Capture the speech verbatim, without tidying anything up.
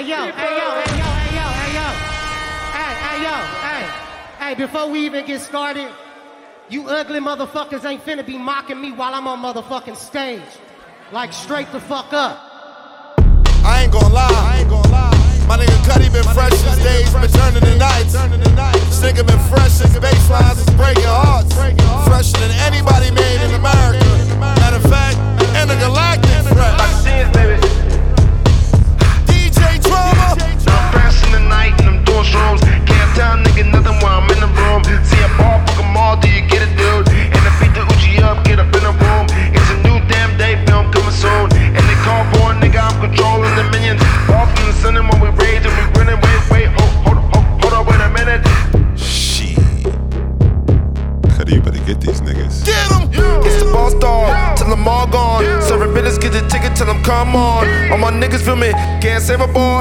Hey yo, hey yo, hey yo, hey yo, hey yo. Hey, hey yo, hey. Hey, before we even get started, you ugly motherfuckers ain't finna be mocking me while I'm on motherfucking stage. Like straight the fuck up. I ain't gon' lie, I ain't gon' lie. My nigga Cuddy been fresh since days, been turning the nights. This nigga been fresh since baselines is breaking hearts. Fresher than anybody made in America. Matter of fact, intergalactic fresh. D J Drama. I'm fresh in the night and I'm doing shrooms. Can't tell nigga nothing while I'm in the room. See a ball, fuck 'em all, do you get it, dude? And I beat the Uchi up, get up in the room. It's a new damn day film coming soon. And they call for a nigga, I'm controlling the minions. Ball from the sun and when we raise and we grinning. Wait, wait, hold, hold, hold, hold up, wait a minute. Shit. Cuddy, you better get these niggas. Get them! It's the boss dog, till I'm all gone. Serving business, get the ticket till I'm come on. All my niggas feel me, can't save a ball.